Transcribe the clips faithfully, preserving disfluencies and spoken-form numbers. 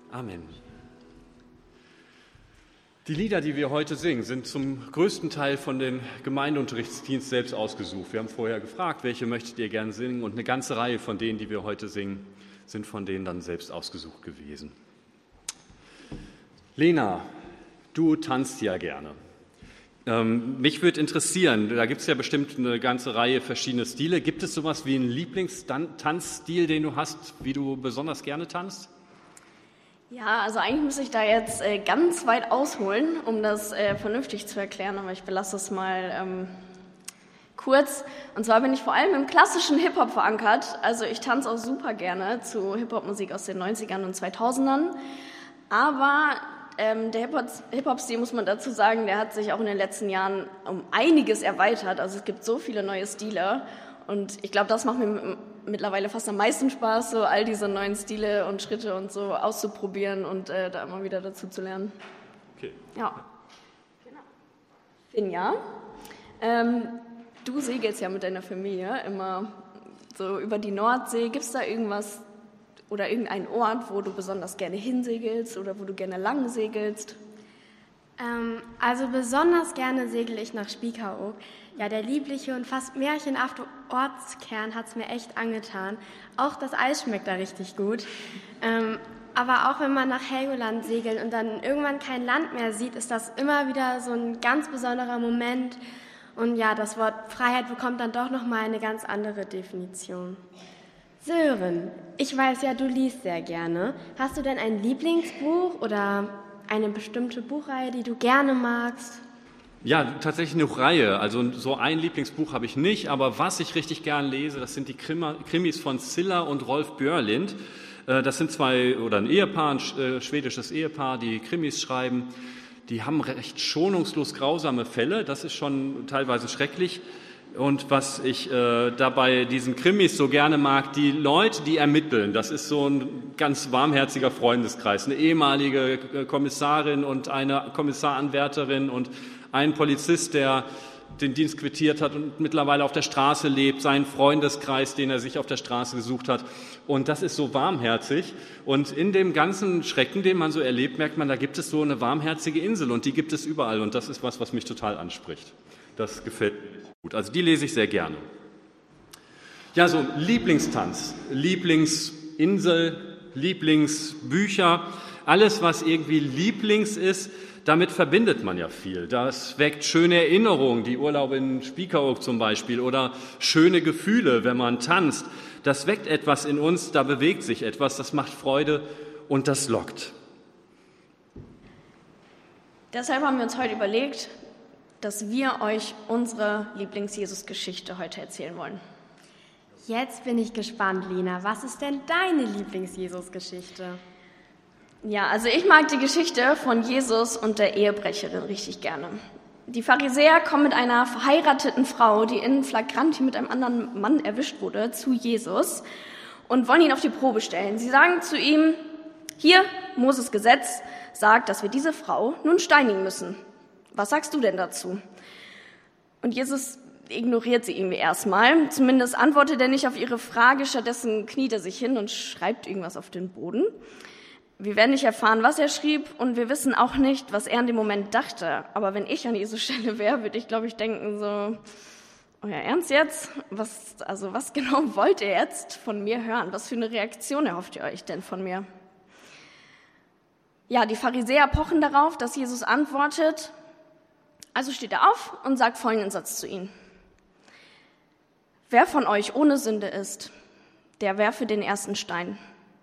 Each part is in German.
Amen. Die Lieder, die wir heute singen, sind zum größten Teil von den Gemeindeunterrichtsdienst selbst ausgesucht. Wir haben vorher gefragt, welche möchtet ihr gerne singen, und eine ganze Reihe von denen, die wir heute singen, sind von denen dann selbst ausgesucht gewesen. Lena, du tanzt ja gerne. Ähm, mich würde interessieren, da gibt es ja bestimmt eine ganze Reihe verschiedener Stile. Gibt es sowas wie einen Lieblingstanzstil, den du hast, wie du besonders gerne tanzt? Ja, also eigentlich muss ich da jetzt äh, ganz weit ausholen, um das äh, vernünftig zu erklären, aber ich belasse es mal ähm, kurz. Und zwar bin ich vor allem im klassischen Hip-Hop verankert. Also ich tanze auch super gerne zu Hip-Hop-Musik aus den neunzigern und zweitausendern. Aber ähm, der Hip-Hop-Stil, muss man dazu sagen, der hat sich auch in den letzten Jahren um einiges erweitert. Also es gibt so viele neue Stile. Und ich glaube, das macht mir mittlerweile fast am meisten Spaß, so all diese neuen Stile und Schritte und so auszuprobieren und äh, da immer wieder dazu zu lernen. Okay. Ja. Genau. Finja, ähm, du segelst ja mit deiner Familie immer so über die Nordsee. Gibt es da irgendwas oder irgendeinen Ort, wo du besonders gerne hinsegelst oder wo du gerne lang segelst? Ähm, also besonders gerne segle ich nach Spiekeroog. Ja, der liebliche und fast märchenhafte Ortskern hat es mir echt angetan. Auch das Eis schmeckt da richtig gut. Ähm, aber auch wenn man nach Helgoland segelt und dann irgendwann kein Land mehr sieht, ist das immer wieder so ein ganz besonderer Moment. Und ja, das Wort Freiheit bekommt dann doch nochmal eine ganz andere Definition. Sören, ich weiß ja, du liest sehr gerne. Hast du denn ein Lieblingsbuch oder eine bestimmte Buchreihe, die du gerne magst? Ja, tatsächlich eine Reihe. Also so ein Lieblingsbuch habe ich nicht, aber was ich richtig gern lese, das sind die Krimis von Cilla und Rolf Björlind. Das sind zwei, oder ein Ehepaar, ein schwedisches Ehepaar, die Krimis schreiben. Die haben recht schonungslos grausame Fälle, das ist schon teilweise schrecklich. Und was ich äh, dabei diesen Krimis so gerne mag, die Leute, die ermitteln, das ist so ein ganz warmherziger Freundeskreis. Eine ehemalige Kommissarin und eine Kommissaranwärterin und ein Polizist, der den Dienst quittiert hat und mittlerweile auf der Straße lebt, seinen Freundeskreis, den er sich auf der Straße gesucht hat. Und das ist so warmherzig. Und in dem ganzen Schrecken, den man so erlebt, merkt man, da gibt es so eine warmherzige Insel und die gibt es überall. Und das ist was, was mich total anspricht. Das gefällt mir gut. Also die lese ich sehr gerne. Ja, so Lieblingstanz, Lieblingsinsel, Lieblingsbücher, alles, was irgendwie Lieblings ist, damit verbindet man ja viel. Das weckt schöne Erinnerungen, die Urlaube in Spiekeroog zum Beispiel, oder schöne Gefühle, wenn man tanzt. Das weckt etwas in uns, da bewegt sich etwas, das macht Freude und das lockt. Deshalb haben wir uns heute überlegt, dass wir euch unsere Lieblings-Jesus-Geschichte heute erzählen wollen. Jetzt bin ich gespannt, Lena. Was ist denn deine Lieblings-Jesus-Geschichte? Ja, also ich mag die Geschichte von Jesus und der Ehebrecherin richtig gerne. Die Pharisäer kommen mit einer verheirateten Frau, die in Flagranti mit einem anderen Mann erwischt wurde, zu Jesus und wollen ihn auf die Probe stellen. Sie sagen zu ihm, hier, Moses Gesetz sagt, dass wir diese Frau nun steinigen müssen. Was sagst du denn dazu? Und Jesus ignoriert sie irgendwie erstmal. Zumindest antwortet er nicht auf ihre Frage, stattdessen kniet er sich hin und schreibt irgendwas auf den Boden. Wir werden nicht erfahren, was er schrieb, und wir wissen auch nicht, was er in dem Moment dachte. Aber wenn ich an Jesus Stelle wäre, würde ich, glaube ich, denken so, euer Ernst jetzt? Was, also was genau wollt ihr jetzt von mir hören? Was für eine Reaktion erhofft ihr euch denn von mir? Ja, die Pharisäer pochen darauf, dass Jesus antwortet. Also steht er auf und sagt folgenden Satz zu ihnen. Wer von euch ohne Sünde ist, der werfe den ersten Stein.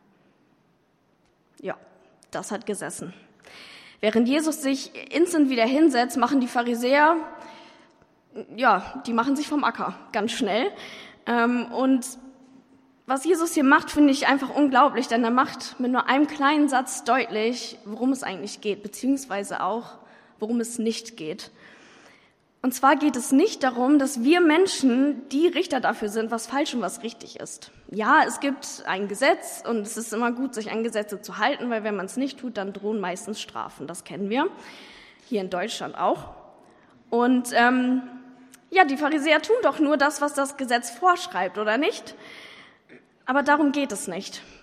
Ja, das hat gesessen. Während Jesus sich instant wieder hinsetzt, machen die Pharisäer, ja, die machen sich vom Acker, ganz schnell. Und was Jesus hier macht, finde ich einfach unglaublich, denn er macht mit nur einem kleinen Satz deutlich, worum es eigentlich geht, beziehungsweise auch, worum es nicht geht. Und zwar geht es nicht darum, dass wir Menschen die Richter dafür sind, was falsch und was richtig ist. Ja, es gibt ein Gesetz und es ist immer gut, sich an Gesetze zu halten, weil wenn man es nicht tut, dann drohen meistens Strafen. Das kennen wir, hier in Deutschland auch. Und ähm, ja, die Pharisäer tun doch nur das, was das Gesetz vorschreibt, oder nicht? Aber darum geht es nicht.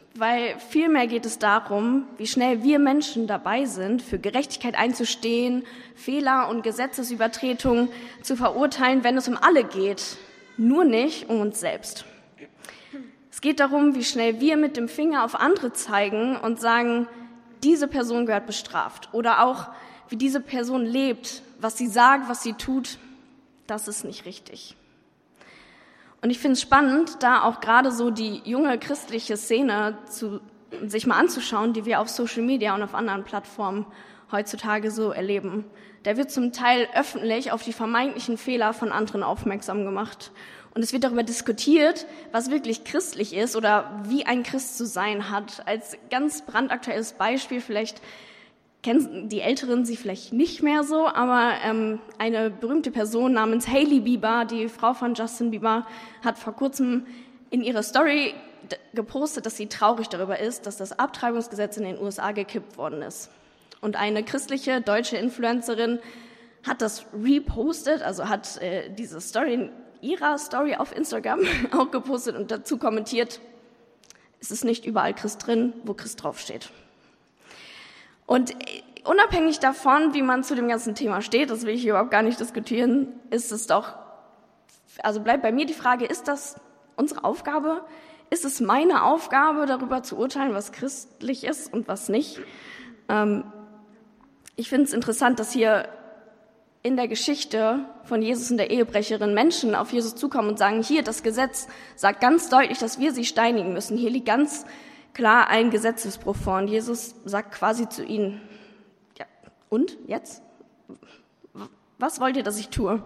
weil vielmehr geht es darum, wie schnell wir Menschen dabei sind, für Gerechtigkeit einzustehen, Fehler und Gesetzesübertretungen zu verurteilen, wenn es um alle geht, nur nicht um uns selbst. Es geht darum, wie schnell wir mit dem Finger auf andere zeigen und sagen, diese Person gehört bestraft. Oder auch, wie diese Person lebt, was sie sagt, was sie tut, das ist nicht richtig. Und ich finde es spannend, da auch gerade so die junge christliche Szene zu, sich mal anzuschauen, die wir auf Social Media und auf anderen Plattformen heutzutage so erleben. Da wird zum Teil öffentlich auf die vermeintlichen Fehler von anderen aufmerksam gemacht. Und es wird darüber diskutiert, was wirklich christlich ist oder wie ein Christ zu sein hat. Als ganz brandaktuelles Beispiel, vielleicht kennen die Älteren sie vielleicht nicht mehr so, aber ähm, eine berühmte Person namens Hailey Bieber, die Frau von Justin Bieber, hat vor kurzem in ihrer Story d- gepostet, dass sie traurig darüber ist, dass das Abtreibungsgesetz in den U S A gekippt worden ist. Und eine christliche deutsche Influencerin hat das repostet, also hat äh, diese Story in ihrer Story auf Instagram auch gepostet und dazu kommentiert, es ist nicht überall Christ drin, wo Christ draufsteht. Und unabhängig davon, wie man zu dem ganzen Thema steht, das will ich hier überhaupt gar nicht diskutieren, ist es doch, also bleibt bei mir die Frage, ist das unsere Aufgabe? Ist es meine Aufgabe, darüber zu urteilen, was christlich ist und was nicht? Ähm, ich finde es interessant, dass hier in der Geschichte von Jesus und der Ehebrecherin Menschen auf Jesus zukommen und sagen, hier, das Gesetz sagt ganz deutlich, dass wir sie steinigen müssen. Hier liegt ganz klar ein Gesetzesbruch vor. Und Jesus sagt quasi zu ihnen, ja, und jetzt? Was wollt ihr, dass ich tue?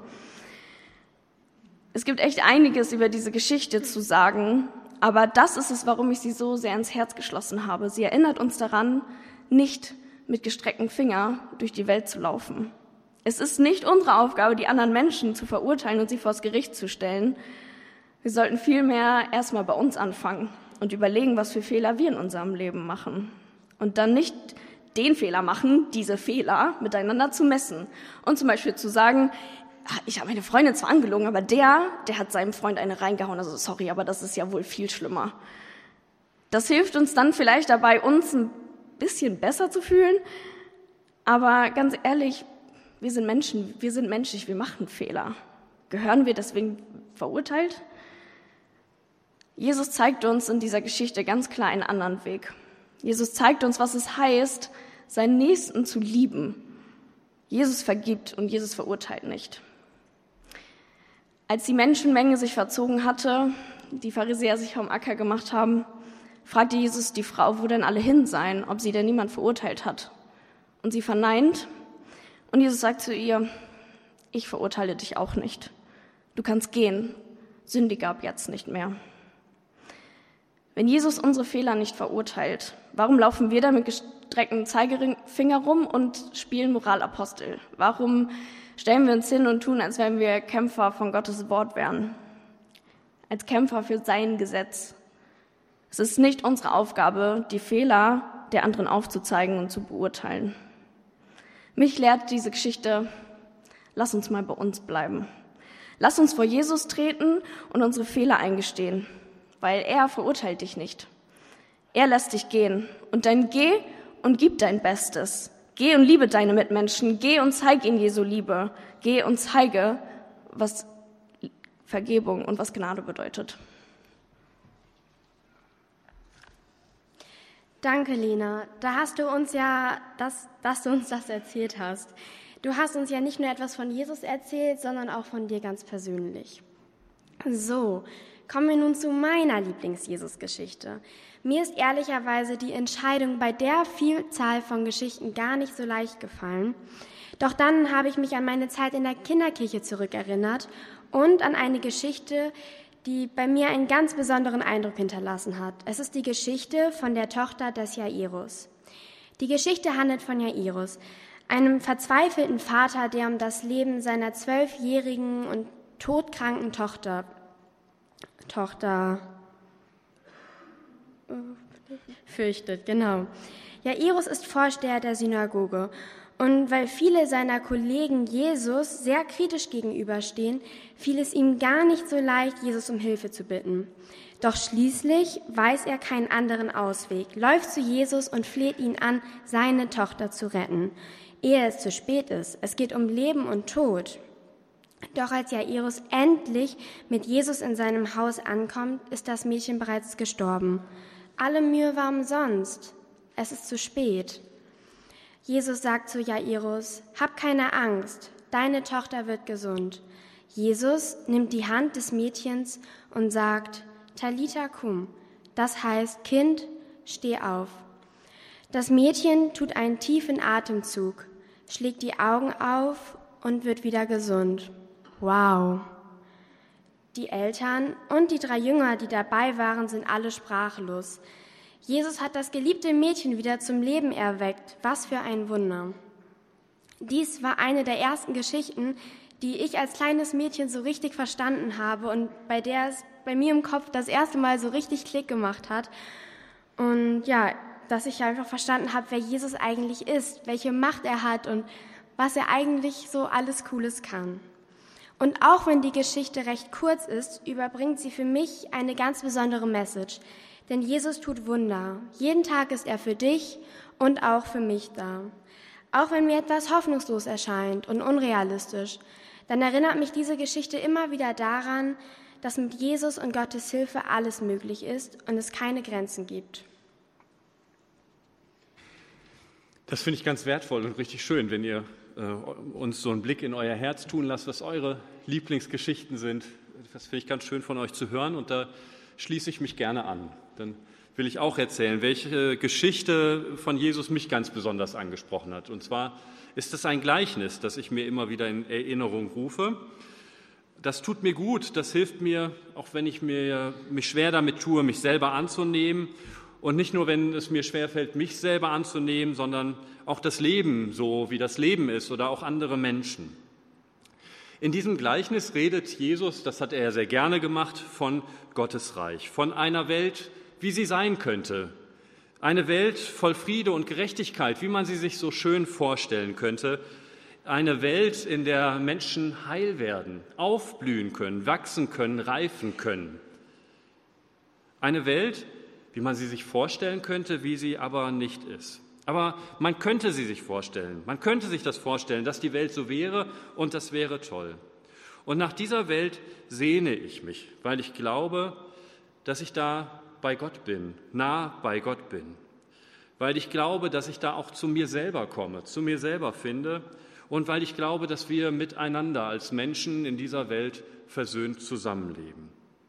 Es gibt echt einiges über diese Geschichte zu sagen, aber das ist es, warum ich sie so sehr ins Herz geschlossen habe. Sie erinnert uns daran, nicht mit gestrecktem Finger durch die Welt zu laufen. Es ist nicht unsere Aufgabe, die anderen Menschen zu verurteilen und sie vors Gericht zu stellen. Wir sollten vielmehr erstmal bei uns anfangen und überlegen, was für Fehler wir in unserem Leben machen. Und dann nicht den Fehler machen, diese Fehler miteinander zu messen. Und zum Beispiel zu sagen, ich habe meine Freundin zwar angelogen, aber der, der hat seinem Freund eine reingehauen. Also sorry, aber das ist ja wohl viel schlimmer. Das hilft uns dann vielleicht dabei, uns ein bisschen besser zu fühlen. Aber ganz ehrlich, wir sind Menschen, wir sind menschlich, wir machen Fehler. Gehören wir deswegen verurteilt? Jesus zeigt uns in dieser Geschichte ganz klar einen anderen Weg. Jesus zeigt uns, was es heißt, seinen Nächsten zu lieben. Jesus vergibt und Jesus verurteilt nicht. Als die Menschenmenge sich verzogen hatte, die Pharisäer sich vom Acker gemacht haben, fragte Jesus die Frau, wo denn alle hin seien, ob sie denn niemand verurteilt hat. Und sie verneint. Und Jesus sagt zu ihr, ich verurteile dich auch nicht. Du kannst gehen, sündige ab jetzt nicht mehr. Wenn Jesus unsere Fehler nicht verurteilt, warum laufen wir da mit gestrecktem Zeigefinger rum und spielen Moralapostel? Warum stellen wir uns hin und tun, als wenn wir Kämpfer von Gottes Wort wären? Als Kämpfer für sein Gesetz. Es ist nicht unsere Aufgabe, die Fehler der anderen aufzuzeigen und zu beurteilen. Mich lehrt diese Geschichte, lass uns mal bei uns bleiben. Lass uns vor Jesus treten und unsere Fehler eingestehen, weil er verurteilt dich nicht. Er lässt dich gehen und dann geh und gib dein Bestes. Geh und liebe deine Mitmenschen, geh und zeig ihnen Jesu Liebe. Geh und zeige, was Vergebung und was Gnade bedeutet. Danke, Lena. Da hast du uns ja, das, dass du uns das erzählt hast. Du hast uns ja nicht nur etwas von Jesus erzählt, sondern auch von dir ganz persönlich. So, kommen wir nun zu meiner Lieblings-Jesus-Geschichte. Mir ist ehrlicherweise die Entscheidung bei der Vielzahl von Geschichten gar nicht so leicht gefallen. Doch dann habe ich mich an meine Zeit in der Kinderkirche zurückerinnert und an eine Geschichte, die bei mir einen ganz besonderen Eindruck hinterlassen hat. Es ist die Geschichte von der Tochter des Jairus. Die Geschichte handelt von Jairus, einem verzweifelten Vater, der um das Leben seiner zwölfjährigen und todkranken Tochter, Tochter fürchtet, genau. Jairus ist Vorsteher der Synagoge Und weil viele seiner Kollegen Jesus sehr kritisch gegenüberstehen, fiel es ihm gar nicht so leicht, Jesus um Hilfe zu bitten. Doch schließlich weiß er keinen anderen Ausweg, läuft zu Jesus und fleht ihn an, seine Tochter zu retten, ehe es zu spät ist. Es geht um Leben und Tod. Doch als Jairus endlich mit Jesus in seinem Haus ankommt, ist das Mädchen bereits gestorben. Alle Mühe war umsonst. Es ist zu spät. Jesus sagt zu Jairus, hab keine Angst, deine Tochter wird gesund. Jesus nimmt die Hand des Mädchens und sagt, Talita cum, das heißt, Kind, steh auf. Das Mädchen tut einen tiefen Atemzug, schlägt die Augen auf und wird wieder gesund. Wow! Die Eltern und die drei Jünger, die dabei waren, sind alle sprachlos. Jesus hat das geliebte Mädchen wieder zum Leben erweckt. Was für ein Wunder. Dies war eine der ersten Geschichten, die ich als kleines Mädchen so richtig verstanden habe und bei der es bei mir im Kopf das erste Mal so richtig Klick gemacht hat. Und ja, dass ich einfach verstanden habe, wer Jesus eigentlich ist, welche Macht er hat und was er eigentlich so alles Cooles kann. Und auch wenn die Geschichte recht kurz ist, überbringt sie für mich eine ganz besondere Message. Denn Jesus tut Wunder. Jeden Tag ist er für dich und auch für mich da. Auch wenn mir etwas hoffnungslos erscheint und unrealistisch, dann erinnert mich diese Geschichte immer wieder daran, dass mit Jesus und Gottes Hilfe alles möglich ist und es keine Grenzen gibt. Das finde ich ganz wertvoll und richtig schön, wenn ihr äh, uns so einen Blick in euer Herz tun lasst, was eure Lieblingsgeschichten sind. Das finde ich ganz schön von euch zu hören und da schließe ich mich gerne an. Dann will ich auch erzählen, welche Geschichte von Jesus mich ganz besonders angesprochen hat. Und zwar ist es ein Gleichnis, das ich mir immer wieder in Erinnerung rufe. Das tut mir gut, das hilft mir, auch wenn ich mir, mich schwer damit tue, mich selber anzunehmen. Und nicht nur, wenn es mir schwerfällt, mich selber anzunehmen, sondern auch das Leben, so wie das Leben ist oder auch andere Menschen. In diesem Gleichnis redet Jesus, das hat er ja sehr gerne gemacht, von Gottes Reich, von einer Welt, wie sie sein könnte. Eine Welt voll Friede und Gerechtigkeit, wie man sie sich so schön vorstellen könnte. Eine Welt, in der Menschen heil werden, aufblühen können, wachsen können, reifen können. Eine Welt, wie man sie sich vorstellen könnte, wie sie aber nicht ist. Aber man könnte sie sich vorstellen, man könnte sich das vorstellen, dass die Welt so wäre und das wäre toll. Und nach dieser Welt sehne ich mich, weil ich glaube, dass ich da bei Gott bin, nah bei Gott bin. Weil ich glaube, dass ich da auch zu mir selber komme, zu mir selber finde und weil ich glaube, dass wir miteinander als Menschen in dieser Welt versöhnt zusammenleben.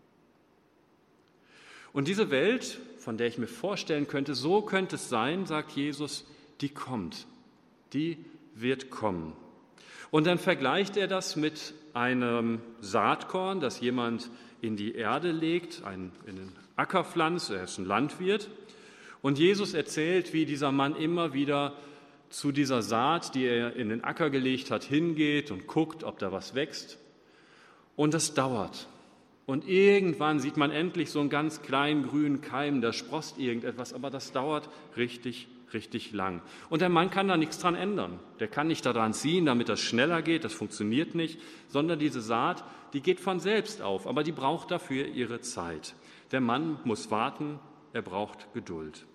Und diese Welt, von der ich mir vorstellen könnte, so könnte es sein, sagt Jesus, die kommt, die wird kommen. Und dann vergleicht er das mit einem Saatkorn, das jemand in die Erde legt, ein, in den Acker pflanzt, er ist ein Landwirt. Und Jesus erzählt, wie dieser Mann immer wieder zu dieser Saat, die er in den Acker gelegt hat, hingeht und guckt, ob da was wächst. Und das dauert. Und irgendwann sieht man endlich so einen ganz kleinen grünen Keim, da sproßt irgendetwas, aber das dauert richtig, richtig lang. Und der Mann kann da nichts dran ändern. Der kann nicht daran ziehen, damit das schneller geht, das funktioniert nicht, sondern diese Saat, die geht von selbst auf, aber die braucht dafür ihre Zeit. Der Mann muss warten, er braucht Geduld.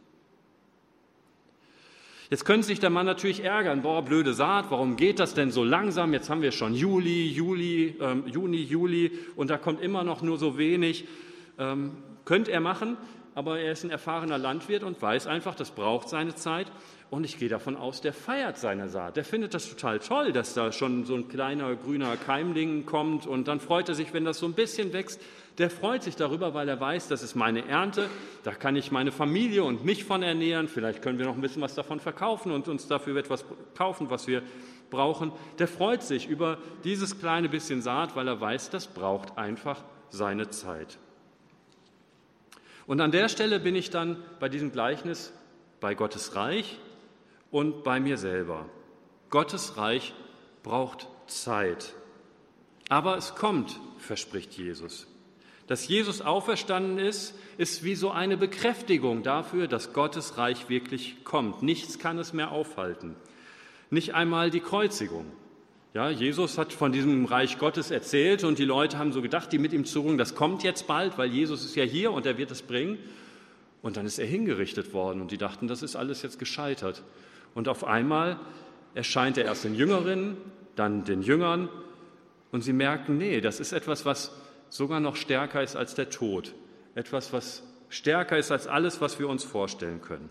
Jetzt könnte sich der Mann natürlich ärgern, boah, blöde Saat, warum geht das denn so langsam? Jetzt haben wir schon Juli, Juli, ähm, Juni, Juli und da kommt immer noch nur so wenig. Ähm, könnte er machen, aber er ist ein erfahrener Landwirt und weiß einfach, das braucht seine Zeit. Und ich gehe davon aus, der feiert seine Saat. Der findet das total toll, dass da schon so ein kleiner grüner Keimling kommt und dann freut er sich, wenn das so ein bisschen wächst. Der freut sich darüber, weil er weiß, das ist meine Ernte, da kann ich meine Familie und mich von ernähren, vielleicht können wir noch ein bisschen was davon verkaufen und uns dafür etwas kaufen, was wir brauchen. Der freut sich über dieses kleine bisschen Saat, weil er weiß, das braucht einfach seine Zeit. Und an der Stelle bin ich dann bei diesem Gleichnis bei Gottes Reich und bei mir selber. Gottes Reich braucht Zeit. Aber es kommt, verspricht Jesus. Dass Jesus auferstanden ist, ist wie so eine Bekräftigung dafür, dass Gottes Reich wirklich kommt. Nichts kann es mehr aufhalten. Nicht einmal die Kreuzigung. Ja, Jesus hat von diesem Reich Gottes erzählt und die Leute haben so gedacht, die mit ihm zogen, das kommt jetzt bald, weil Jesus ist ja hier und er wird es bringen. Und dann ist er hingerichtet worden und die dachten, das ist alles jetzt gescheitert. Und auf einmal erscheint er erst den Jüngerinnen, dann den Jüngern und sie merken, nee, das ist etwas, was sogar noch stärker ist als der Tod. Etwas, was stärker ist als alles, was wir uns vorstellen können.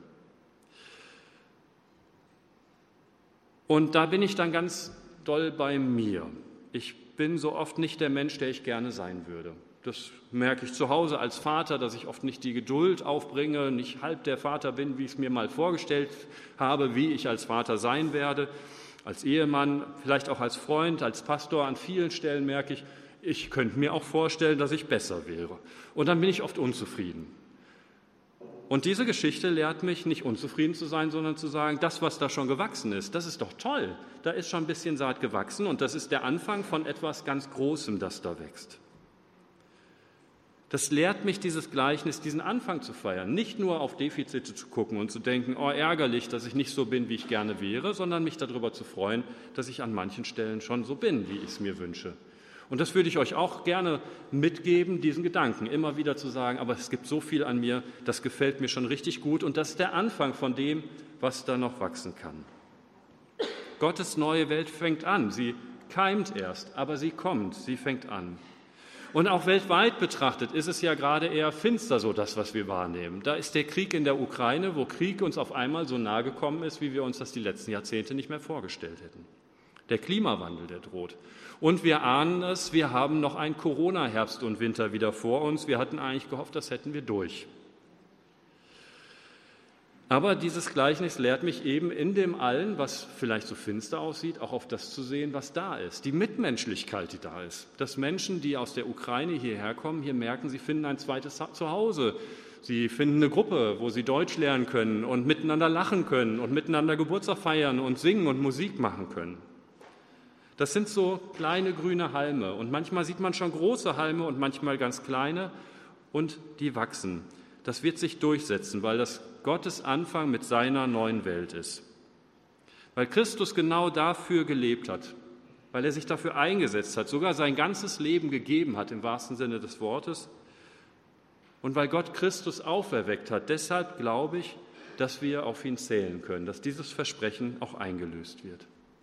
Und da bin ich dann ganz doll bei mir. Ich bin so oft nicht der Mensch, der ich gerne sein würde. Das merke ich zu Hause als Vater, dass ich oft nicht die Geduld aufbringe, nicht halb der Vater bin, wie ich es mir mal vorgestellt habe, wie ich als Vater sein werde. Als Ehemann, vielleicht auch als Freund, als Pastor, an vielen Stellen merke ich, ich könnte mir auch vorstellen, dass ich besser wäre. Und dann bin ich oft unzufrieden. Und diese Geschichte lehrt mich, nicht unzufrieden zu sein, sondern zu sagen, das, was da schon gewachsen ist, das ist doch toll. Da ist schon ein bisschen Saat gewachsen und das ist der Anfang von etwas ganz Großem, das da wächst. Das lehrt mich, dieses Gleichnis, diesen Anfang zu feiern. Nicht nur auf Defizite zu gucken und zu denken, oh, ärgerlich, dass ich nicht so bin, wie ich gerne wäre, sondern mich darüber zu freuen, dass ich an manchen Stellen schon so bin, wie ich es mir wünsche. Und das würde ich euch auch gerne mitgeben, diesen Gedanken, immer wieder zu sagen, aber es gibt so viel an mir, das gefällt mir schon richtig gut und das ist der Anfang von dem, was da noch wachsen kann. Gottes neue Welt fängt an, sie keimt erst, aber sie kommt, sie fängt an. Und auch weltweit betrachtet ist es ja gerade eher finster so, das, was wir wahrnehmen. Da ist der Krieg in der Ukraine, wo Krieg uns auf einmal so nahe gekommen ist, wie wir uns das die letzten Jahrzehnte nicht mehr vorgestellt hätten. Der Klimawandel, der droht. Und wir ahnen es, wir haben noch einen Corona-Herbst und Winter wieder vor uns. Wir hatten eigentlich gehofft, das hätten wir durch. Aber dieses Gleichnis lehrt mich eben in dem Allen, was vielleicht so finster aussieht, auch auf das zu sehen, was da ist. Die Mitmenschlichkeit, die da ist. Dass Menschen, die aus der Ukraine hierher kommen, hier merken, sie finden ein zweites Zuhause. Sie finden eine Gruppe, wo sie Deutsch lernen können und miteinander lachen können und miteinander Geburtstag feiern und singen und Musik machen können. Das sind so kleine grüne Halme und manchmal sieht man schon große Halme und manchmal ganz kleine und die wachsen. Das wird sich durchsetzen, weil das Gottes Anfang mit seiner neuen Welt ist. Weil Christus genau dafür gelebt hat, weil er sich dafür eingesetzt hat, sogar sein ganzes Leben gegeben hat im wahrsten Sinne des Wortes und weil Gott Christus auferweckt hat. Deshalb glaube ich, dass wir auf ihn zählen können, dass dieses Versprechen auch eingelöst wird.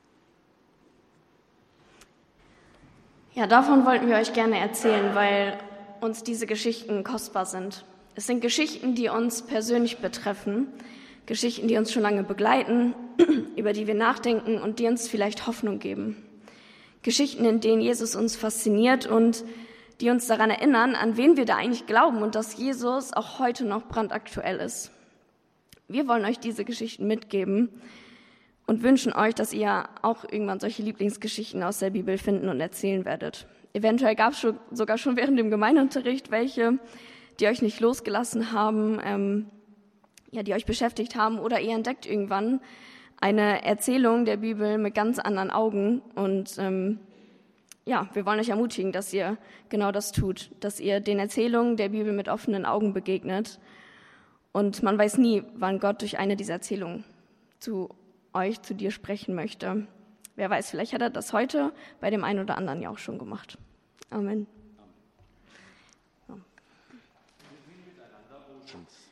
Ja, davon wollten wir euch gerne erzählen, weil uns diese Geschichten kostbar sind. Es sind Geschichten, die uns persönlich betreffen, Geschichten, die uns schon lange begleiten, über die wir nachdenken und die uns vielleicht Hoffnung geben. Geschichten, in denen Jesus uns fasziniert und die uns daran erinnern, an wen wir da eigentlich glauben und dass Jesus auch heute noch brandaktuell ist. Wir wollen euch diese Geschichten mitgeben und wünschen euch, dass ihr auch irgendwann solche Lieblingsgeschichten aus der Bibel finden und erzählen werdet. Eventuell gab es schon, sogar schon während dem Gemeindeunterricht welche, die euch nicht losgelassen haben, ähm, ja, die euch beschäftigt haben, oder ihr entdeckt irgendwann eine Erzählung der Bibel mit ganz anderen Augen. Und ähm, ja, wir wollen euch ermutigen, dass ihr genau das tut, dass ihr den Erzählungen der Bibel mit offenen Augen begegnet. Und man weiß nie, wann Gott durch eine dieser Erzählungen zu euch, zu dir sprechen möchte. Wer weiß, vielleicht hat er das heute bei dem einen oder anderen ja auch schon gemacht. Amen. Amen. Ja.